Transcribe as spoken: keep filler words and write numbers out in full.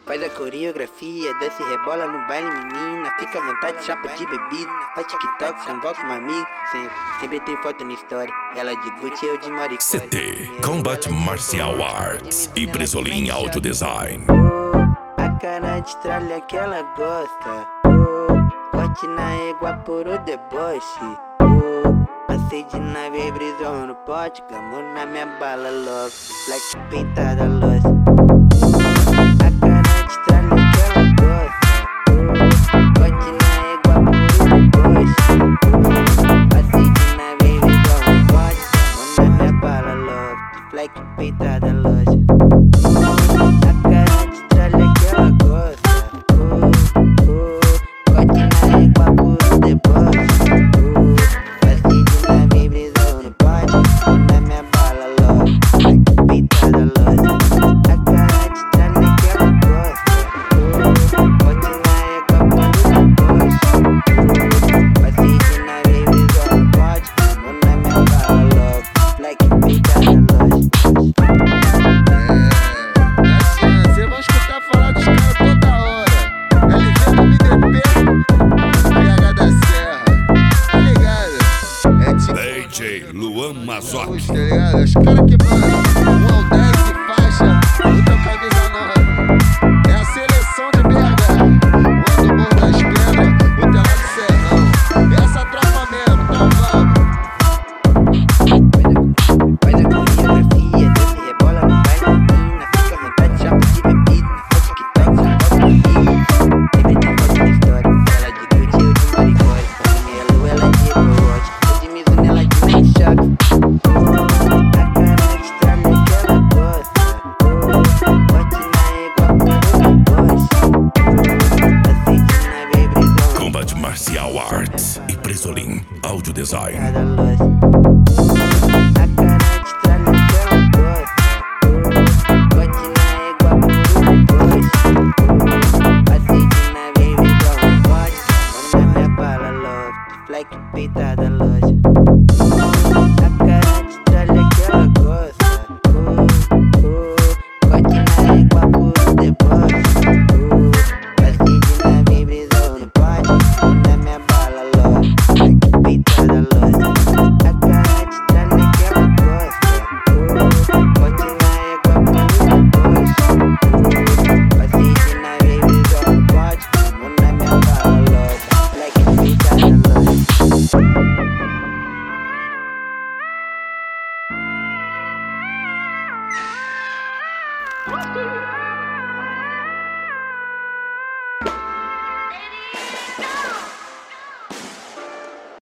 Faz a coreografia, desce e rebola no baile, menina. Fica à vontade, chapa de bebida. Faz TikTok, convoca uma amiga. Sempre, sempre tem foto na história. Ela de Gucci, eu de Maricoy. C T Combat Martial Arts e Presolim Audio Design. Oh, a cara de tralha que ela gosta. Oh, corte na égua por o deboche. Oh, passei de nave, brisou no pote. Gamou na minha bala, love. Like peitada, lost. Like peitada loja. A cara de tralha que ela gosta. Oh, oh, corte na égua por um deboche. Oh, passei de nave, brisou no pote. Na minha bala loja. Like peitada loja. A cara de tralha que ela gosta. Oh, corte na égua por um deboche. Oh, passei de nave, brisou no pote. Na minha bala loja. Like peitada loja. D J Luan Mazoc, tá ligado? Os caras que mandam um ao dez e faixa, outra camisa nove. É a seleção de B H, um do Morro das Pedras, outro lá do Serrão. É essa tropa mesmo, então vamos. Faz a coreografia, desce e rebola no baile, menina. Fica à vontade, chapa de bebida. Faz TikTok, convoca uma amiga. Sempre tem foto na história. Ela de Gucci, eu de Maricoy. Camelo, ela de Overwatch. Eu de Mizuno, ela de Nike Shock. A cara de tralha que ela gosta. Bote na égua por um deboche. Passei de nave, brisou. Combat Martial Arts e Presolim Audio Design. Cada loja. A cara de tralha que ela gosta. Bote na égua por um deboche. Passei de nave, brisou no pote. Na minha bala, love. Like peitada loja. A cara de tralha que ela gosta. Bote na égua por um deboche. Passei de nave, brisou no pote. Na minha bala, love. Like peitada loja. A cara de tralha que ela gosta. Bote na égua por um deboche. Passei de nave, brisou no pote. Na minha bala, love. Like peitada loja. Let's do it.